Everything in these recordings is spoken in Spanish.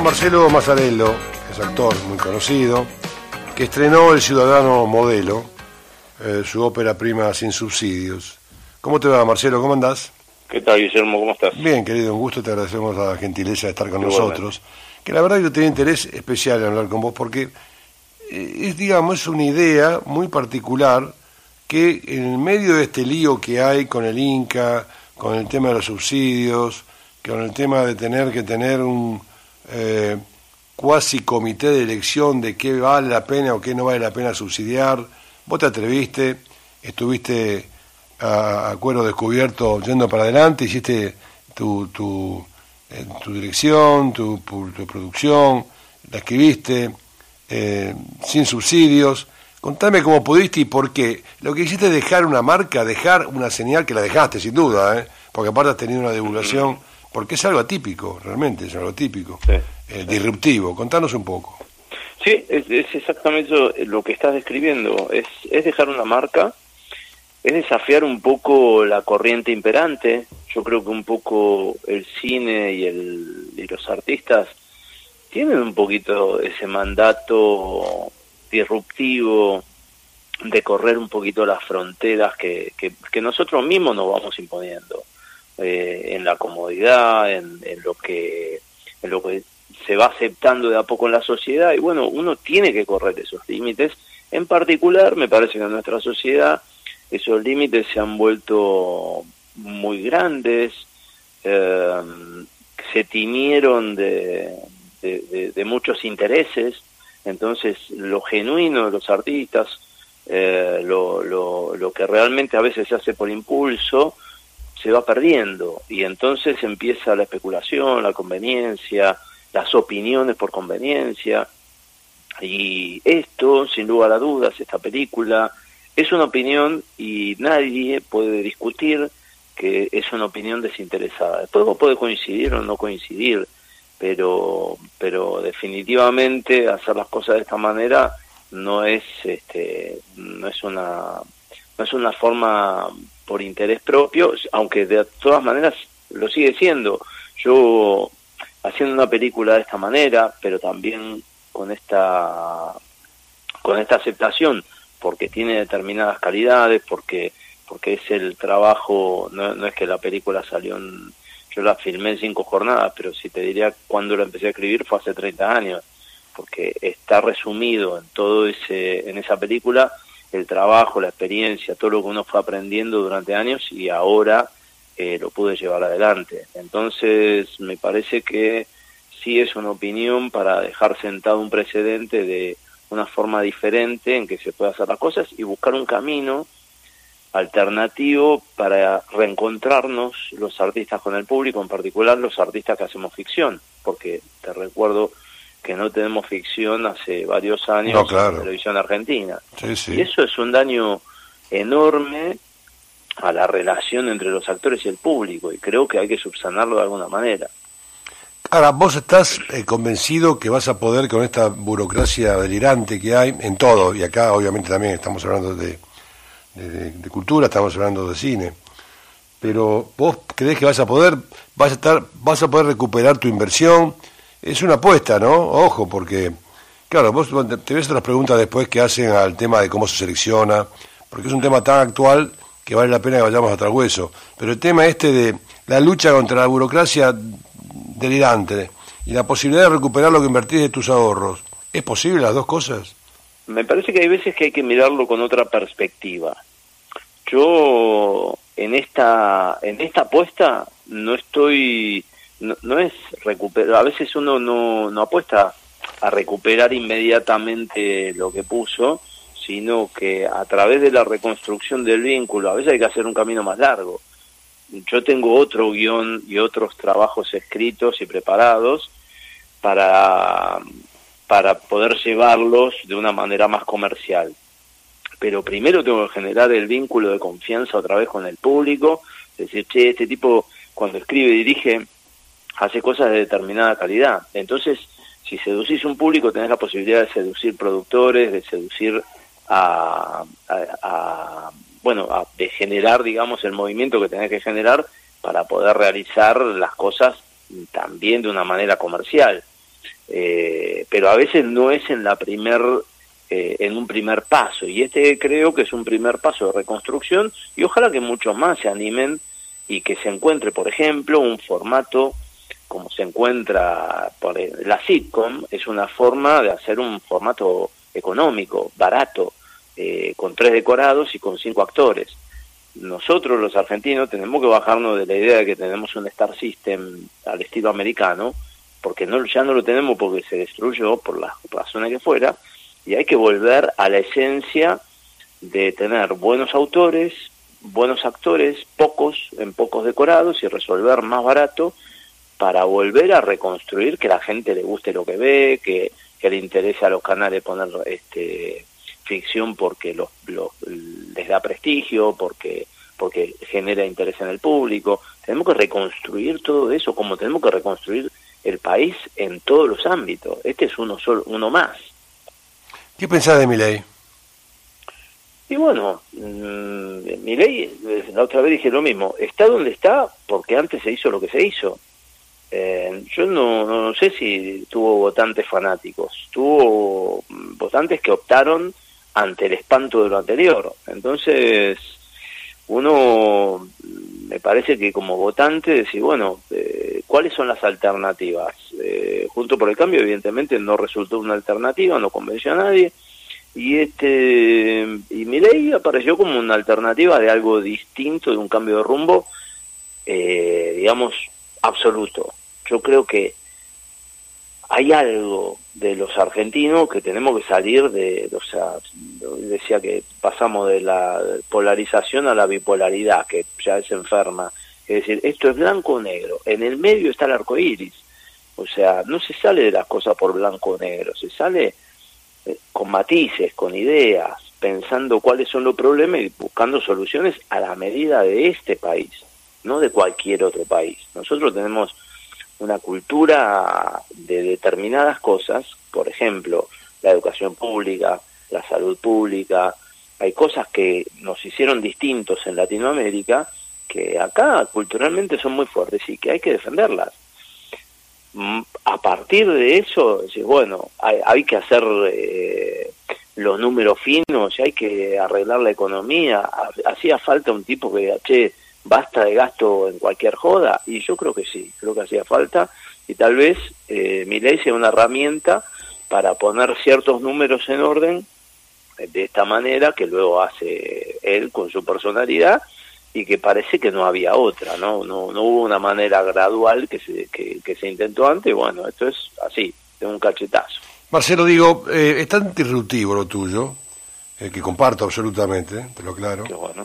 Marcelo Mazzarello, que es actor muy conocido, que estrenó El Ciudadano Modelo, su ópera prima Sin Subsidios. ¿Cómo te va, Marcelo? ¿Cómo andás? ¿Qué tal, Guillermo? ¿Cómo estás? Bien, querido, un gusto, te agradecemos la gentileza de estar con nosotros. Que la verdad yo tenía interés especial en hablar con vos porque es una idea muy particular que en el medio de este lío que hay con el Inca, con el tema de los subsidios, con el tema de tener que tener un cuasi comité de elección de qué vale la pena o qué no vale la pena subsidiar, vos te atreviste, estuviste a cuero descubierto yendo para adelante, hiciste tu dirección, tu producción, la escribiste sin subsidios. Contame cómo pudiste y por qué. Lo que hiciste es dejar una marca, dejar una señal, que la dejaste sin duda, porque aparte has tenido una divulgación, porque es algo atípico, realmente es algo atípico, sí. Disruptivo. Contanos un poco. Sí, es exactamente lo que estás describiendo, es dejar una marca, es desafiar un poco la corriente imperante. Yo creo que un poco el cine y los artistas tienen un poquito ese mandato disruptivo de correr un poquito las fronteras que nosotros mismos nos vamos imponiendo en la comodidad, en lo que se va aceptando de a poco en la sociedad. Y bueno, uno tiene que correr esos límites. En particular, me parece que en nuestra sociedad esos límites se han vuelto muy grandes, se tiñeron de muchos intereses. Entonces lo genuino de los artistas, lo que realmente a veces se hace por impulso, se va perdiendo, y entonces empieza la especulación, la conveniencia, las opiniones por conveniencia. Y esto, sin lugar a dudas, esta película es una opinión y nadie puede discutir que es una opinión desinteresada. Después vos podés coincidir o no coincidir, pero definitivamente hacer las cosas de esta manera no es una forma por interés propio, aunque de todas maneras lo sigue siendo. Yo, haciendo una película de esta manera, pero también con esta aceptación, porque tiene determinadas calidades, porque es el trabajo, no es que la película salió yo la filmé en 5 jornadas, pero si te diría cuándo la empecé a escribir fue hace 30 años, porque está resumido en esa película el trabajo, la experiencia, todo lo que uno fue aprendiendo durante años, y ahora lo pude llevar adelante. Entonces me parece que sí es una opinión para dejar sentado un precedente de una forma diferente en que se puede hacer las cosas y buscar un camino alternativo para reencontrarnos los artistas con el público, en particular los artistas que hacemos ficción, porque te recuerdo que no tenemos ficción hace varios años en televisión argentina. Sí. Y eso es un daño enorme a la relación entre los actores y el público, y creo que hay que subsanarlo de alguna manera. Ahora, vos estás convencido que vas a poder, con esta burocracia delirante que hay en todo, y acá obviamente también estamos hablando de cultura, estamos hablando de cine, pero vos creés que vas a poder recuperar tu inversión. Es una apuesta, ¿no? Ojo, porque claro, vos te ves otras preguntas después que hacen al tema de cómo se selecciona, porque es un tema tan actual que vale la pena que vayamos hasta el hueso, pero el tema de la lucha contra la burocracia delirante y la posibilidad de recuperar lo que invertís de tus ahorros, ¿es posible las dos cosas? Me parece que hay veces que hay que mirarlo con otra perspectiva. Yo en esta apuesta no estoy, no es recuperar. A veces uno no apuesta a recuperar inmediatamente lo que puso, sino que a través de la reconstrucción del vínculo, a veces hay que hacer un camino más largo. Yo tengo otro guión y otros trabajos escritos y preparados para poder llevarlos de una manera más comercial. Pero primero tengo que generar el vínculo de confianza otra vez con el público, decir, che, este tipo cuando escribe y dirige hace cosas de determinada calidad. Entonces, si seducís un público, tenés la posibilidad de seducir productores, de seducir de generar, digamos, el movimiento que tenés que generar para poder realizar las cosas también de una manera comercial. pero a veces no es en un primer paso, y este creo que es un primer paso de reconstrucción, y ojalá que muchos más se animen y que se encuentre, por ejemplo, un formato como se encuentra por la sitcom. Es una forma de hacer un formato económico, barato, con 3 decorados y con 5 actores. Nosotros los argentinos tenemos que bajarnos de la idea de que tenemos un Star System al estilo americano, porque ya no lo tenemos, porque se destruyó por las razones que fuera, y hay que volver a la esencia de tener buenos autores, buenos actores, en pocos decorados, y resolver más barato, para volver a reconstruir, que la gente le guste lo que ve, que le interese a los canales poner ficción porque les da prestigio, porque genera interés en el público. Tenemos que reconstruir todo eso, como tenemos que reconstruir el país en todos los ámbitos. Este es uno más. ¿Qué pensás de Milei? Y bueno, Milei, la otra vez dije lo mismo, está donde está porque antes se hizo lo que se hizo. Yo no sé si tuvo votantes fanáticos, tuvo votantes que optaron ante el espanto de lo anterior. Entonces, uno me parece que como votante decir, bueno, ¿cuáles son las alternativas? Junto por el Cambio evidentemente no resultó una alternativa, no convenció a nadie, y Milei apareció como una alternativa de algo distinto, de un cambio de rumbo, digamos, absoluto. Yo creo que hay algo de los argentinos que tenemos que salir decía que pasamos de la polarización a la bipolaridad, que ya es enferma. Es decir, esto es blanco o negro, en el medio está el arco iris. O sea, no se sale de las cosas por blanco o negro, se sale con matices, con ideas, pensando cuáles son los problemas y buscando soluciones a la medida de este país, no de cualquier otro país. Nosotros tenemos una cultura de determinadas cosas, por ejemplo, la educación pública, la salud pública. Hay cosas que nos hicieron distintos en Latinoamérica, que acá culturalmente son muy fuertes y que hay que defenderlas. A partir de eso, bueno, hay que hacer los números finos, hay que arreglar la economía. Hacía falta un tipo que diga, che, basta de gasto en cualquier joda, y yo creo que sí, creo que hacía falta, y tal vez Milei sea una herramienta para poner ciertos números en orden de esta manera, que luego hace él con su personalidad, y que parece que no había otra, no hubo una manera gradual que se intentó antes. Bueno, esto es así, de un cachetazo. Marcelo, digo, es tan disruptivo lo tuyo, que comparto absolutamente, te lo aclaro. Qué bueno.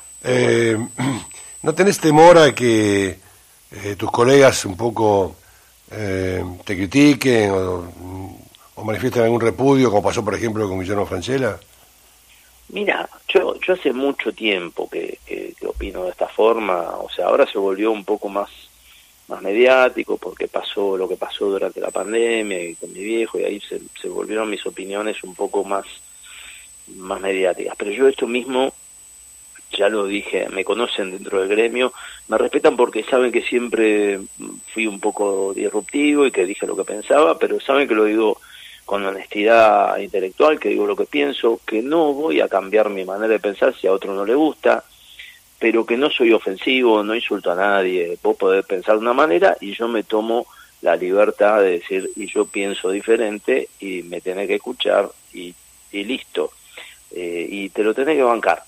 ¿No tenés temor a que tus colegas un poco te critiquen o manifiesten algún repudio, como pasó por ejemplo con Guillermo Francella? Mira, yo hace mucho tiempo que opino de esta forma. O sea, ahora se volvió un poco más mediático porque pasó lo que pasó durante la pandemia y con mi viejo, y ahí se volvieron mis opiniones un poco más mediáticas. Pero yo esto mismo ya lo dije, me conocen dentro del gremio, me respetan porque saben que siempre fui un poco disruptivo y que dije lo que pensaba, pero saben que lo digo con honestidad intelectual, que digo lo que pienso, que no voy a cambiar mi manera de pensar si a otro no le gusta, pero que no soy ofensivo, no insulto a nadie. Vos podés pensar de una manera y yo me tomo la libertad de decir, y yo pienso diferente y me tenés que escuchar y listo, y te lo tenés que bancar.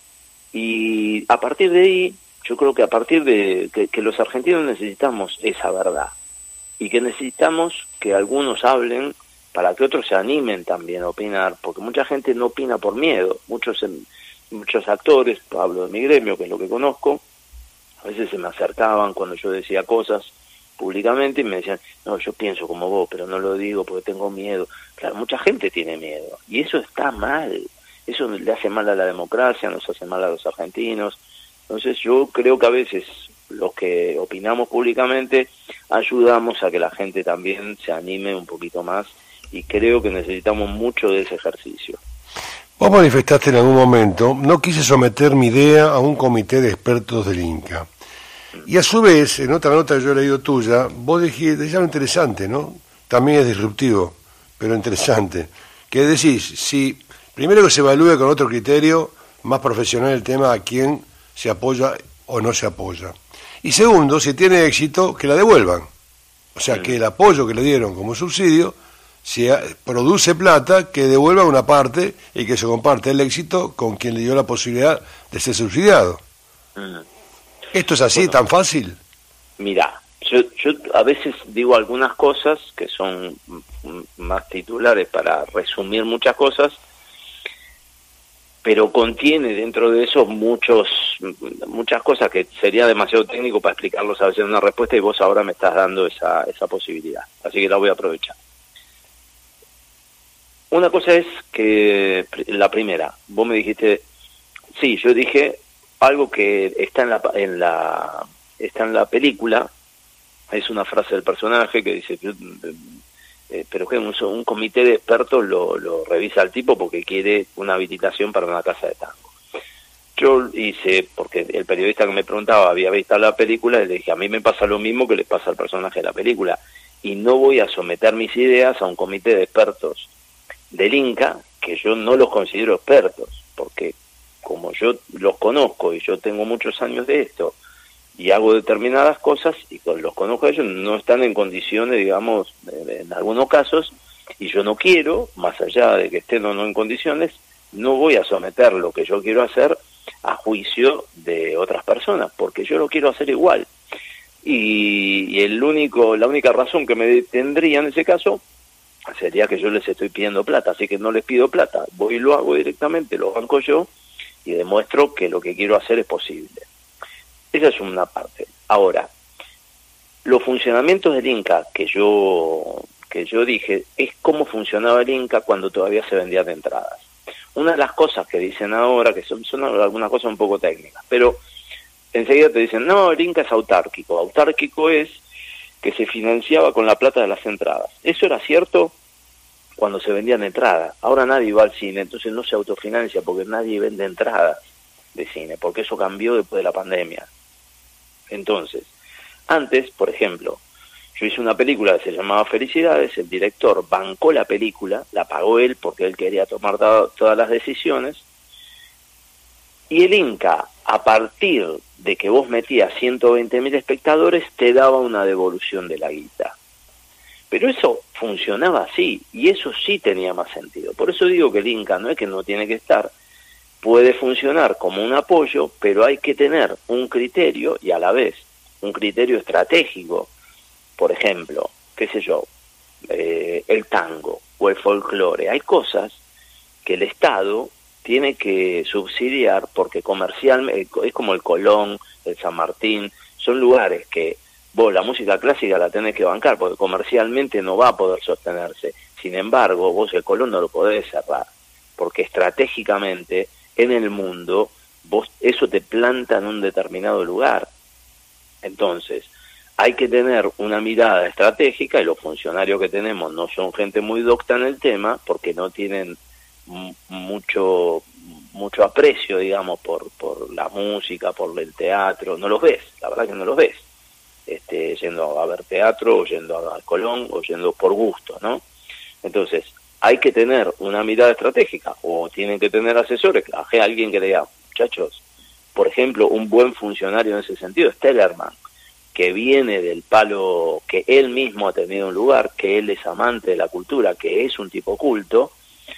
Y a partir de ahí, yo creo que a partir de que los argentinos necesitamos esa verdad, y que necesitamos que algunos hablen para que otros se animen también a opinar, porque mucha gente no opina por miedo. Muchos actores, hablo de mi gremio, que es lo que conozco, a veces se me acercaban cuando yo decía cosas públicamente y me decían, no, yo pienso como vos, pero no lo digo porque tengo miedo. Claro, mucha gente tiene miedo, y eso está mal. Eso le hace mal a la democracia, nos hace mal a los argentinos. Entonces yo creo que a veces los que opinamos públicamente ayudamos a que la gente también se anime un poquito más, y creo que necesitamos mucho de ese ejercicio. Vos manifestaste en algún momento, no quise someter mi idea a un comité de expertos del Inca. Y a su vez, en otra nota que yo he leído tuya, vos decís algo interesante, ¿no? también es disruptivo, pero interesante. Que decís, si primero que se evalúe con otro criterio más profesional el tema a quién se apoya o no se apoya. Y segundo, si tiene éxito, que la devuelvan. O sea, que el apoyo que le dieron como subsidio, si produce plata, que devuelva una parte y que se comparte el éxito con quien le dio la posibilidad de ser subsidiado. ¿Esto es así, tan fácil? Mirá, yo a veces digo algunas cosas que son más titulares para resumir muchas cosas, pero contiene dentro de eso muchas cosas que sería demasiado técnico para explicarlos a veces en una respuesta, y vos ahora me estás dando esa posibilidad, así que la voy a aprovechar. Una cosa es que, la primera, vos me dijiste, sí, yo dije algo que está en la película, es una frase del personaje que dice, pero que un comité de expertos lo revisa al tipo porque quiere una habilitación para una casa de tango. Yo hice, porque el periodista que me preguntaba había visto la película, y le dije, a mí me pasa lo mismo que le pasa al personaje de la película, y no voy a someter mis ideas a un comité de expertos del Inca, que yo no los considero expertos, porque como yo los conozco y yo tengo muchos años de esto, y hago determinadas cosas, y los conozco a ellos, no están en condiciones, digamos, en algunos casos, y yo no quiero, más allá de que estén o no en condiciones, no voy a someter lo que yo quiero hacer a juicio de otras personas, porque yo lo quiero hacer igual. Y la única razón que me detendría en ese caso sería que yo les estoy pidiendo plata, así que no les pido plata, voy y lo hago directamente, lo banco yo, y demuestro que lo que quiero hacer es posible. Esa es una parte. Ahora, los funcionamientos del Inca que yo dije es cómo funcionaba el Inca cuando todavía se vendían de entradas. Una de las cosas que dicen ahora, que son algunas cosas un poco técnicas, pero enseguida te dicen, no, el Inca es autárquico. Autárquico es que se financiaba con la plata de las entradas. Eso era cierto cuando se vendían entradas. Ahora nadie va al cine, entonces no se autofinancia porque nadie vende entradas de cine, porque eso cambió después de la pandemia. Entonces, antes, por ejemplo, yo hice una película que se llamaba Felicidades, el director bancó la película, la pagó él porque él quería tomar todas las decisiones, y el Inca, a partir de que vos metías 120.000 espectadores, te daba una devolución de la guita. Pero eso funcionaba así, y eso sí tenía más sentido. Por eso digo que el Inca no es que no tiene que estar, puede funcionar como un apoyo, pero hay que tener un criterio y a la vez un criterio estratégico. Por ejemplo, qué sé yo, el tango o el folclore. Hay cosas que el Estado tiene que subsidiar porque comercialmente, es como el Colón, el San Martín, son lugares que vos la música clásica la tenés que bancar porque comercialmente no va a poder sostenerse. Sin embargo, vos el Colón no lo podés cerrar porque estratégicamente en el mundo vos eso te planta en un determinado lugar. Entonces, hay que tener una mirada estratégica, y los funcionarios que tenemos no son gente muy docta en el tema porque no tienen mucho aprecio, digamos, por la música, por el teatro. No los ves, la verdad que no los ves yendo a ver teatro, o yendo al Colón, o yendo por gusto, ¿no? Entonces, hay que tener una mirada estratégica, o tienen que tener asesores, alguien que le diga, muchachos, por ejemplo, un buen funcionario en ese sentido es Tellerman, que viene del palo, que él mismo ha tenido un lugar, que él es amante de la cultura, que es un tipo culto,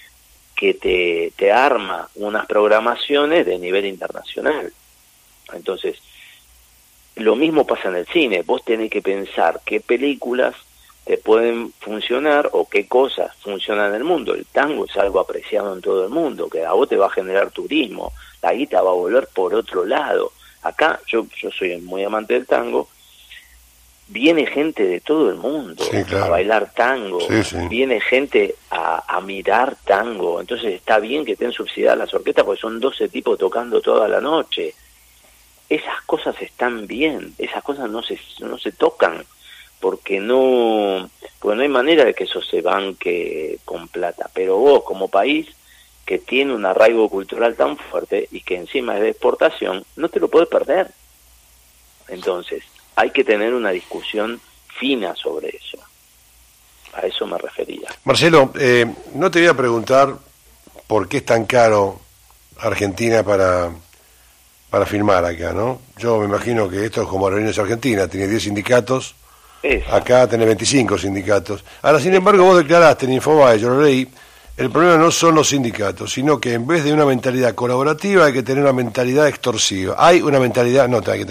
que te arma unas programaciones de nivel internacional. Entonces, lo mismo pasa en el cine, vos tenés que pensar qué películas te pueden funcionar o qué cosas funcionan en el mundo. El tango es algo apreciado en todo el mundo, que a vos te va a generar turismo, la guita va a volver por otro lado. Acá, yo soy muy amante del tango, viene gente de todo el mundo, sí, claro, a bailar tango, sí, sí. Viene gente a mirar tango, entonces está bien que estén subsidiadas las orquestas porque son 12 tipos tocando toda la noche. Esas cosas están bien, esas cosas no se tocan, porque no hay manera de que eso se banque con plata. Pero vos, como país que tiene un arraigo cultural tan fuerte y que encima es de exportación, no te lo podés perder. Entonces, hay que tener una discusión fina sobre eso. A eso me refería. Marcelo, no te voy a preguntar por qué es tan caro Argentina para filmar acá, ¿no? Yo me imagino que esto es como Aerolíneas Argentina, tiene 10 sindicatos, acá tenés 25 sindicatos. Ahora, sin embargo, vos declaraste en Infobae, yo lo leí, el problema no son los sindicatos, sino que en vez de una mentalidad colaborativa hay que tener una mentalidad extorsiva. Hay una mentalidad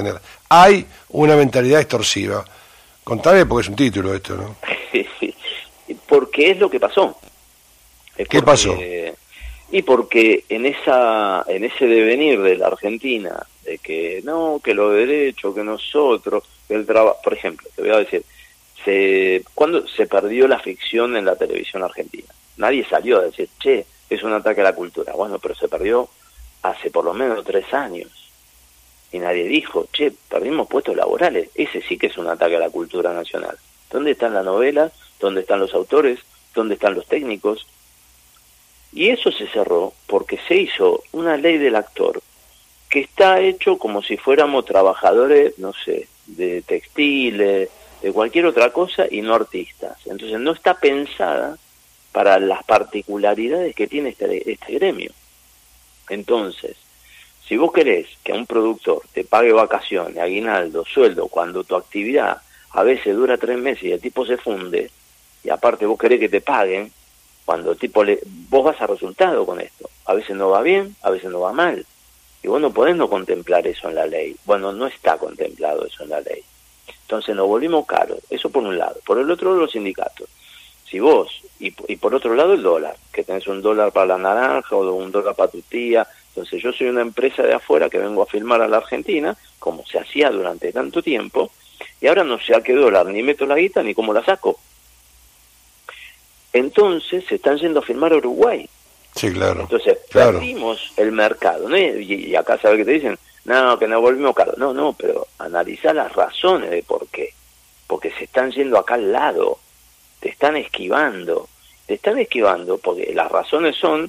extorsiva. Contame porque es un título esto, ¿no? Porque es lo que pasó. ¿Qué pasó? Y porque en ese devenir de la Argentina, de que no, que los derechos, que nosotros, que el trabajo, por ejemplo, te voy a decir, ¿cuándo se perdió la ficción en la televisión argentina? Nadie salió a decir, che, es un ataque a la cultura. Bueno, pero se perdió hace por lo menos 3 años. Y nadie dijo, che, perdimos puestos laborales. Ese sí que es un ataque a la cultura nacional. ¿Dónde están las novelas? ¿Dónde están los autores? ¿Dónde están los técnicos? Y eso se cerró porque se hizo una ley del actor que está hecho como si fuéramos trabajadores, no sé, de textiles, de cualquier otra cosa y no artistas. Entonces no está pensada para las particularidades que tiene este gremio. Entonces, si vos querés que a un productor te pague vacaciones, aguinaldo, sueldo, cuando tu actividad a veces dura 3 meses y el tipo se funde, y aparte vos querés que te paguen, cuando el tipo vos vas a resultado con esto. A veces no va bien, a veces no va mal. Y vos no podés no contemplar eso en la ley. Bueno, no está contemplado eso en la ley. Entonces nos volvimos caros. Eso por un lado. Por el otro, los sindicatos. Si vos, y por otro lado el dólar, que tenés un dólar para la naranja o un dólar para tu tía. Entonces yo soy una empresa de afuera que vengo a filmar a la Argentina, como se hacía durante tanto tiempo, y ahora no sé a qué dólar ni meto la guita ni cómo la saco. Entonces se están yendo a filmar a Uruguay. Sí, claro. Entonces perdimos el mercado, ¿no? Y acá sabes que te dicen, no, que nos volvimos caros. No, pero analizá las razones de por qué. Porque se están yendo acá al lado, te están esquivando porque las razones son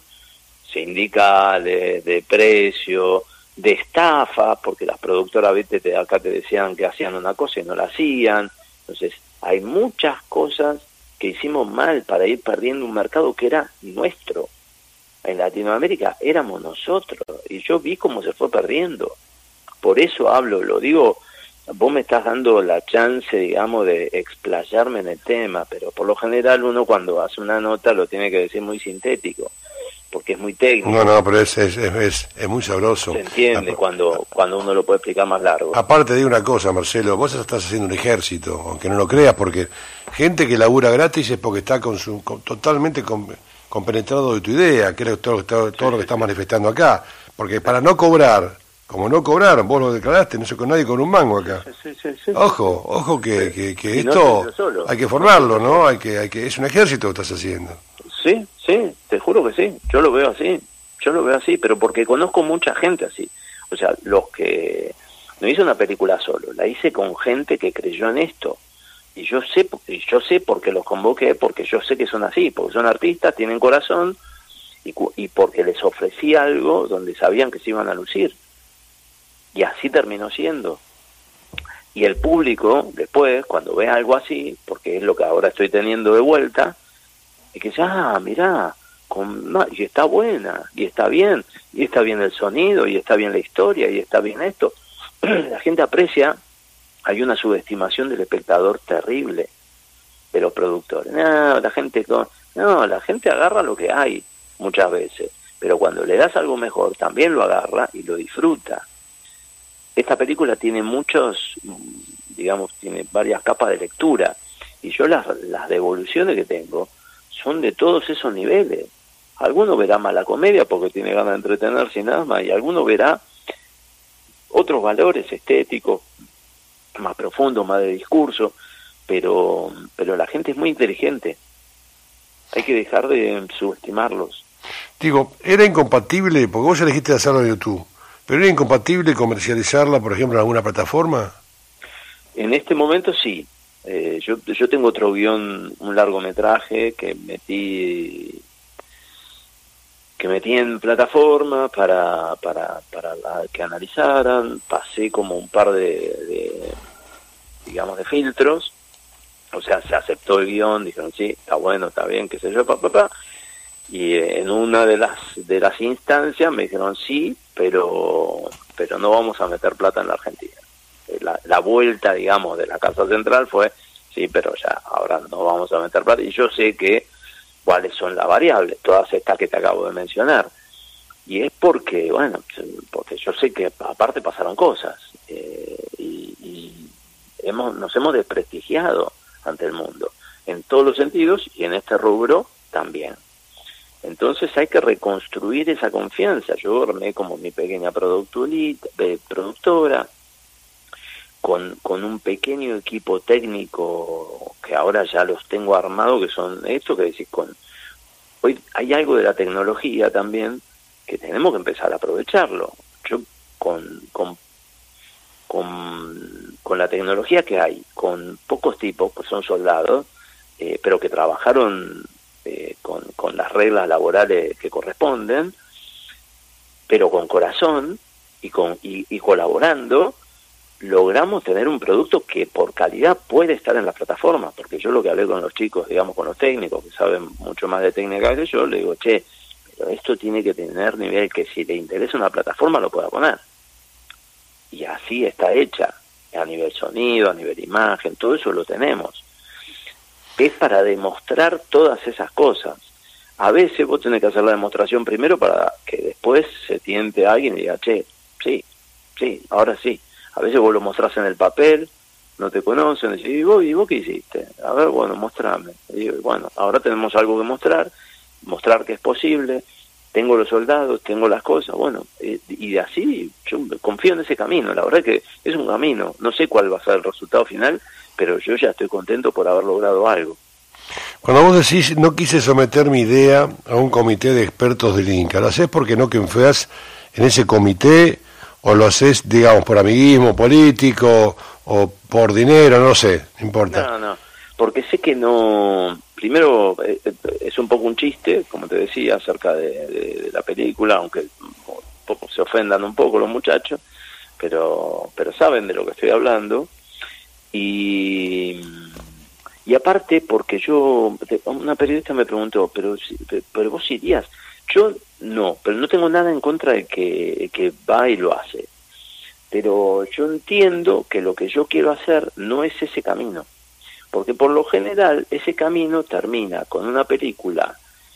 sindicales, de precio, de estafa, porque las productoras, viste, acá te decían que hacían una cosa y no la hacían. Entonces hay muchas cosas que hicimos mal para ir perdiendo un mercado que era nuestro. En Latinoamérica éramos nosotros, y yo vi cómo se fue perdiendo. Por eso hablo, lo digo, vos me estás dando la chance, digamos, de explayarme en el tema, pero por lo general uno cuando hace una nota lo tiene que decir muy sintético, porque es muy técnico. No, pero es muy sabroso. Se entiende cuando uno lo puede explicar más largo. Aparte de una cosa, Marcelo, vos estás haciendo un ejército, aunque no lo creas, porque gente que labura gratis es porque está totalmente compenetrado de tu idea, que es todo lo que estás manifestando acá. Porque para no cobrar, como no cobraron, vos lo declaraste, no sé con nadie con un mango acá. Sí. Ojo que y esto no hay que formarlo, ¿no? Hay que es un ejército que estás haciendo. Sí, te juro que sí, yo lo veo así, pero porque conozco mucha gente así. O sea, los que no hice una película solo, la hice con gente que creyó en esto. Y yo sé por qué los convoqué, porque yo sé que son así, porque son artistas, tienen corazón, y porque les ofrecí algo donde sabían que se iban a lucir. Y así terminó siendo. Y el público, después, cuando ve algo así, porque es lo que ahora estoy teniendo de vuelta, es que mirá, y está buena, y está bien el sonido, y está bien la historia, y está bien esto. La gente aprecia. Hay una subestimación del espectador terrible de los productores. La gente agarra lo que hay muchas veces, pero cuando le das algo mejor también lo agarra y lo disfruta. Esta película tiene tiene varias capas de lectura, y yo las devoluciones que tengo son de todos esos niveles. Alguno verá más la comedia porque tiene ganas de entretenerse y nada más, y alguno verá otros valores estéticos más profundo, más de discurso, pero la gente es muy inteligente. Hay que dejar de subestimarlos. Digo, era incompatible, porque vos elegiste hacerlo en YouTube, pero era incompatible comercializarla, por ejemplo, en alguna plataforma. En este momento sí. Yo tengo otro guión, un largometraje que metí en plataforma para que analizaran. Pasé como un par de filtros, O sea, se aceptó el guión, dijeron, sí, está bueno, está bien, qué sé yo, papá. Y en una de las instancias me dijeron, sí, pero no vamos a meter plata en la Argentina. La vuelta, digamos, de la Casa Central fue, sí, pero ya, ahora no vamos a meter plata. Y yo sé cuáles son las variables, todas estas que te acabo de mencionar. Y es porque, bueno, porque yo sé que aparte pasaron cosas, y nos hemos desprestigiado ante el mundo, en todos los sentidos, y en este rubro también. Entonces hay que reconstruir esa confianza. Yo armé como mi pequeña productora, con un pequeño equipo técnico que ahora ya los tengo armados, que son esto que decís, hoy hay algo de la tecnología también que tenemos que empezar a aprovecharlo. Yo con la tecnología que hay, con pocos tipos, pues son soldados, pero que trabajaron con las reglas laborales que corresponden, pero con corazón y colaborando, logramos tener un producto que por calidad puede estar en las plataformas. Porque yo lo que hablé con los chicos, digamos, con los técnicos que saben mucho más de técnica que yo, le digo, che, pero esto tiene que tener nivel que si le interesa una plataforma lo pueda poner. Y así está hecha, a nivel sonido, a nivel imagen, todo eso lo tenemos. Es para demostrar todas esas cosas. A veces vos tenés que hacer la demostración primero para que después se tiente a alguien y diga, che, sí, ahora sí. A veces vos lo mostrás en el papel, no te conocen, decís, ¿y vos qué hiciste? A ver, bueno, mostrame. Y bueno, ahora tenemos algo que mostrar que es posible, tengo los soldados, tengo las cosas, bueno, y así yo confío en ese camino. La verdad que es un camino, no sé cuál va a ser el resultado final, pero yo ya estoy contento por haber logrado algo. Cuando vos decís, no quise someter mi idea a un comité de expertos del Inca, ¿lo hacés porque no confías en ese comité, o lo haces, digamos, por amiguismo político, o por dinero, no sé, no importa? No, porque sé que no... Primero, es un poco un chiste, como te decía, acerca de la película, aunque se ofendan un poco los muchachos, pero saben de lo que estoy hablando. Y aparte, porque una periodista me preguntó, pero vos irías. Yo no, pero no tengo nada en contra de que va y lo hace. Pero yo entiendo que lo que yo quiero hacer no es ese camino. Porque por lo general ese camino termina con una película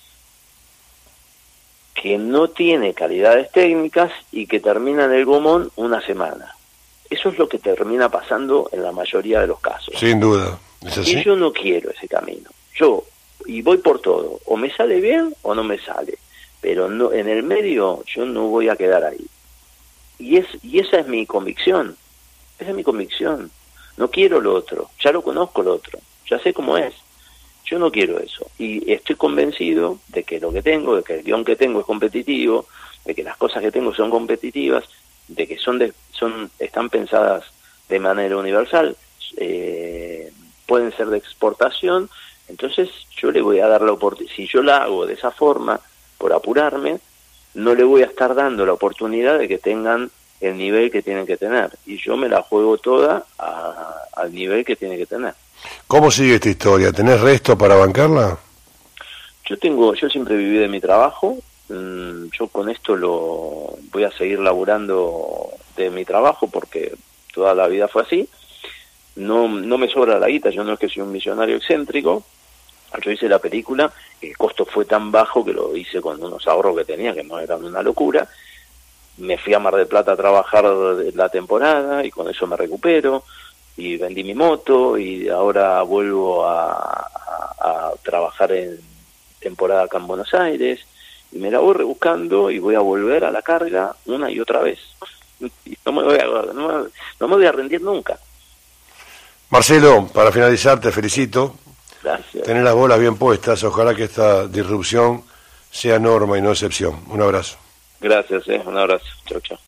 que no tiene calidades técnicas y que termina en el gomón una semana. Eso es lo que termina pasando en la mayoría de los casos. Sin duda. ¿Es así? Y yo no quiero ese camino. Y voy por todo. O me sale bien o no me sale. Pero no, en el medio yo no voy a quedar ahí. Y esa es mi convicción. Esa es mi convicción. No quiero lo otro. Ya lo conozco lo otro. Ya sé cómo es. Yo no quiero eso. Y estoy convencido de que lo que tengo, de que el guión que tengo es competitivo, de que las cosas que tengo son competitivas, de que están pensadas de manera universal, pueden ser de exportación. Entonces yo le voy a dar la oportunidad. Si yo la hago de esa forma, por apurarme, no le voy a estar dando la oportunidad de que tengan el nivel que tienen que tener. Y yo me la juego toda al nivel que tiene que tener. ¿Cómo sigue esta historia? ¿Tenés resto para bancarla? Yo siempre viví de mi trabajo. Yo con esto voy a seguir laburando de mi trabajo porque toda la vida fue así. No me sobra la guita, yo no es que soy un millonario excéntrico. Yo hice la película, el costo fue tan bajo que lo hice con unos ahorros que tenía, que no eran una locura. Me fui a Mar del Plata a trabajar la temporada y con eso me recupero. Y vendí mi moto y ahora vuelvo a trabajar en temporada acá en Buenos Aires. Y me la voy rebuscando y voy a volver a la carga una y otra vez. Y no me voy a rendir nunca. Marcelo, para finalizar, te felicito. Gracias. Tener las bolas bien puestas. Ojalá que esta disrupción sea norma y no excepción. Un abrazo. Gracias, un abrazo. Chau, chau.